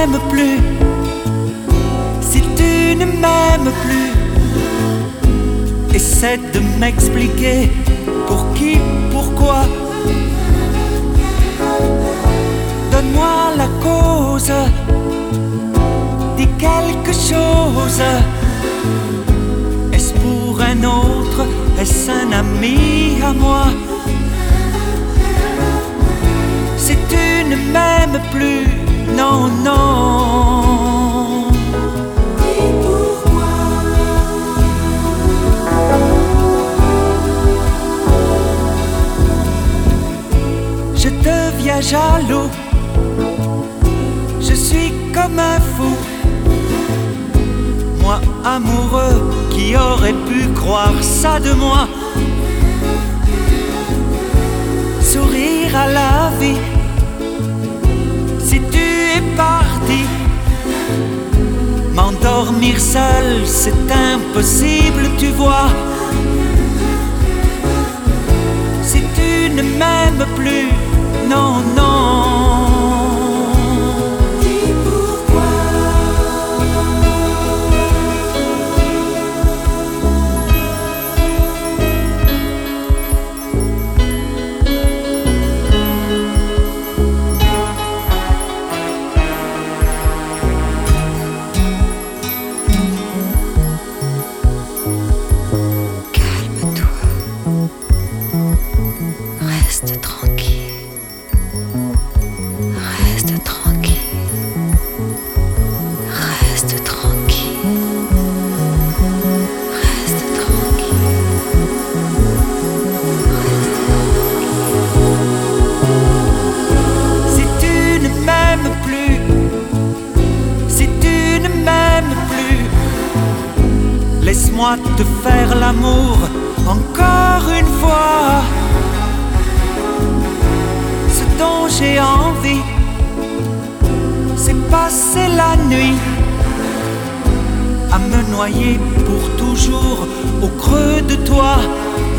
m'aimes plus, si tu ne m'aimes plus, essaie de m'expliquer pour qui, pourquoi. Donne-moi la cause, dis quelque chose. Est-ce pour un autre, est-ce un ami à moi? Si tu ne m'aimes plus, non, non. Dis pourquoi. Je deviens jaloux, je suis comme un fou. Moi amoureux, qui aurait pu croire ça de moi? Sourire à la vie, si tu es parti. M'endormir seul, c'est impossible, tu vois. Si tu ne m'aimes plus, non, non. Dis pourquoi. Calme-toi, reste tranquille, reste tranquille, reste tranquille, reste tranquille, Si tu ne m'aimes plus, si tu ne m'aimes plus, laisse-moi te faire l'amour encore une fois. Ce dont j'ai envie, c'est passer la nuit à me noyer pour toujours au creux de toi.